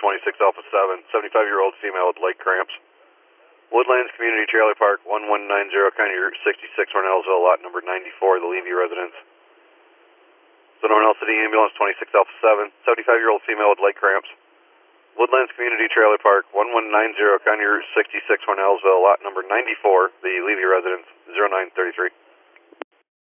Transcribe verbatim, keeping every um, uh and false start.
twenty-six Alpha seven, seventy-five-year-old female with leg cramps. Woodlands Community Trailer Park, one one nine zero, County Route sixty-six, Hornellsville, lot number ninety-four, the Levy residence. So Hornell City Ambulance, twenty-six Alpha seven, seventy-five-year-old female with leg cramps. Woodlands Community Trailer Park, one one nine zero, County Route sixty-six, Hornellsville, lot number ninety-four, the Levy residence, zero nine three three.